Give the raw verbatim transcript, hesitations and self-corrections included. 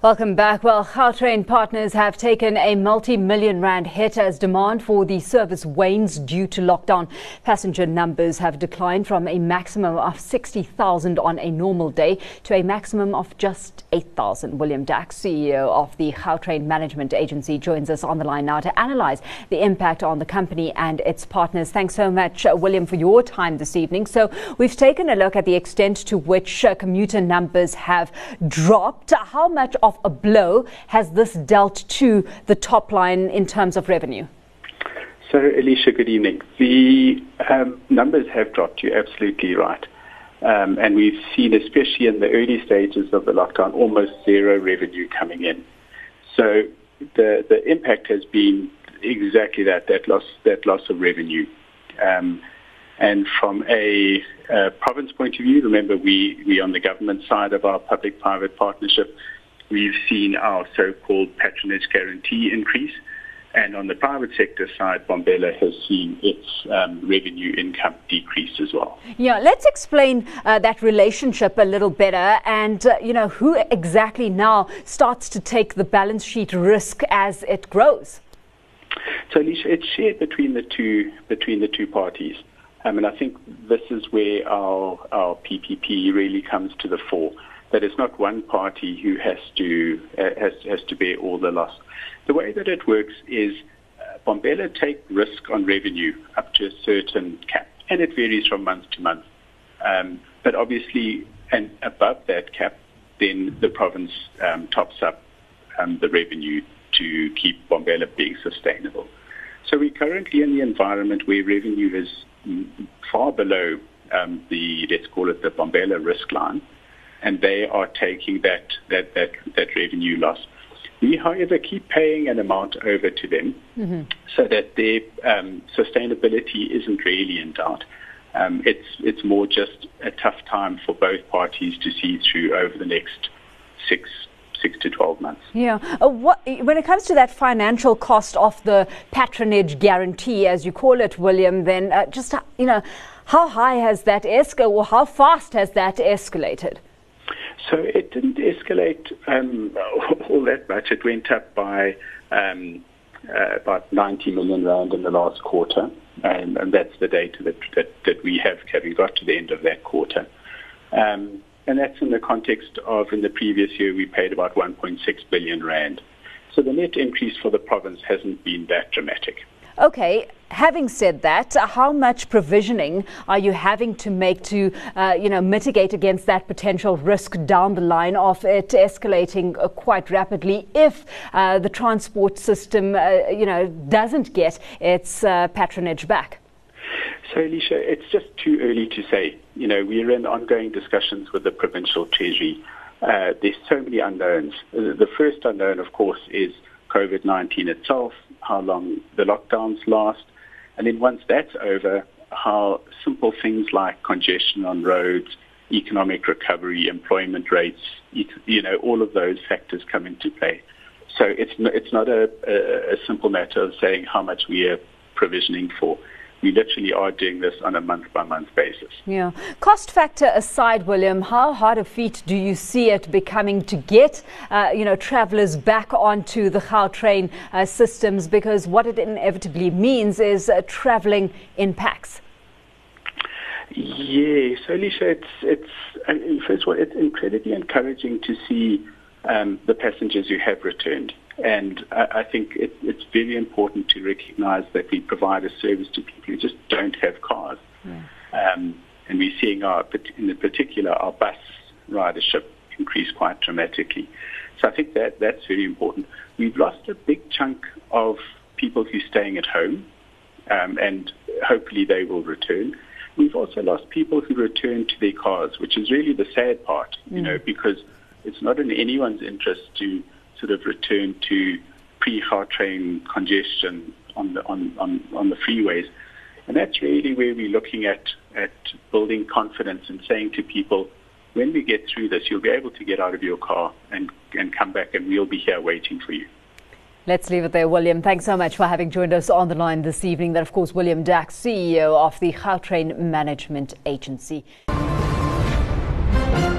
Welcome back. Well, Gautrain partners have taken a multi-million rand hit as demand for the service wanes due to lockdown. Passenger numbers have declined from a maximum of sixty thousand on a normal day to a maximum of just eight thousand. William Dax, C E O of the Gautrain Management Agency, joins us on the line now to analyse the impact on the company and its partners. Thanks so much, uh, William, for your time this evening. So we've taken a look at the extent to which uh, commuter numbers have dropped. How much of a blow has this dealt to the top line in terms of revenue? So, Alicia, good evening. The um, numbers have dropped, you're absolutely right. Um, and we've seen, especially in the early stages of the lockdown, almost zero revenue coming in. So the, the impact has been exactly that, that loss, that loss of revenue. Um, and from a uh, province point of view, remember we, we on the government side of our public-private partnership, we've seen our so-called patronage guarantee increase. And on the private sector side, Bombela has seen its um, revenue income decrease as well. Yeah, let's explain uh, that relationship a little better and, uh, you know, who exactly now starts to take the balance sheet risk as it grows? So, Alicia, it's shared between the two, between the two parties. Um, and I think this is where our, our P P P really comes to the fore. That it's not one party who has to uh, has has to bear all the loss. The way that it works is uh, Bombela take risk on revenue up to a certain cap, and it varies from month to month. Um, but obviously, and above that cap, then the province um, tops up um, the revenue to keep Bombela being sustainable. So we're currently in the environment where revenue is far below um, the, let's call it the Bombela risk line, and they are taking that, that, that, that revenue loss. We, however, keep paying an amount over to them mm-hmm. so that their um, sustainability isn't really in doubt. Um, it's, it's more just a tough time for both parties to see through over the next six six to twelve months. Yeah. Uh, what, when it comes to that financial cost of the patronage guarantee, as you call it, William, then uh, just, you know, how high has that escalated, or how fast has that escalated? So it didn't escalate um, all that much. It went up by um, uh, about ninety million rand in the last quarter, um, and that's the data that, that, that we have, having got to the end of that quarter. Um, and that's in the context of, in the previous year, we paid about one point six billion rand. So the net increase for the province hasn't been that dramatic. Okay, having said that, how much provisioning are you having to make to, uh, you know, mitigate against that potential risk down the line of it escalating uh, quite rapidly if uh, the transport system, uh, you know, doesn't get its uh, patronage back? So, Alicia, it's just too early to say. You know, we're in ongoing discussions with the provincial treasury. Uh, there's so many unknowns. The first unknown, of course, is COVID nineteen itself, how long the lockdowns last, and then once that's over, how simple things like congestion on roads, economic recovery, employment rates, you know, all of those factors come into play. So it's n- it's not a, a, a simple matter of saying how much we are provisioning for. We literally are doing this on a month-by-month basis. Yeah. Cost factor aside, William, how hard a feat do you see it becoming to get, uh, you know, travellers back onto the Gautrain uh, systems? Because what it inevitably means is uh, travelling in packs. Yeah. So, Alicia, it's, it's I mean, first of all, it's incredibly encouraging to see um, the passengers who have returned. And I think it, it's very important to recognize that we provide a service to people who just don't have cars. Yeah. Um, and we're seeing, our, in particular, our bus ridership increase quite dramatically. So I think that that's very important. We've lost a big chunk of people who are staying at home, um, and hopefully they will return. We've also lost people who return to their cars, which is really the sad part, mm. you know, because it's not in anyone's interest to sort of return to pre-Gautrain congestion on the on, on, on the freeways. And that's really where we're looking at, at building confidence and saying to people, when we get through this, you'll be able to get out of your car and, and come back, and we'll be here waiting for you. Let's leave it there, William. Thanks so much for having joined us on the line this evening. That, of course, William Dax, C E O of the Gautrain Management Agency.